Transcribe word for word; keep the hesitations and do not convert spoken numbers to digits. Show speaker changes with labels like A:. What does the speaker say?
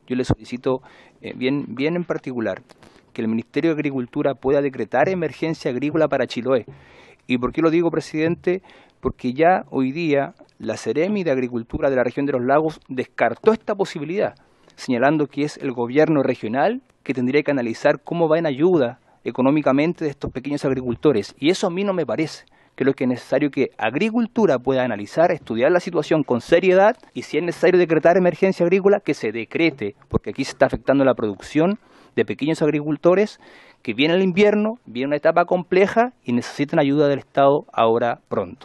A: yo le solicito eh, bien, bien en particular que el Ministerio de Agricultura pueda decretar emergencia agrícola para Chiloé. ¿Y por qué lo digo, presidente? Porque ya hoy día la Seremi de Agricultura de la región de los Lagos descartó esta posibilidad, señalando que es el gobierno regional que tendría que analizar cómo va en ayuda económicamente de estos pequeños agricultores. Y eso a mí no me parece. Creo que es necesario que Agricultura pueda analizar, estudiar la situación con seriedad y si es necesario decretar emergencia agrícola, que se decrete, porque aquí se está afectando la producción de pequeños agricultores que viene el invierno, viene una etapa compleja y necesitan ayuda del Estado ahora pronto.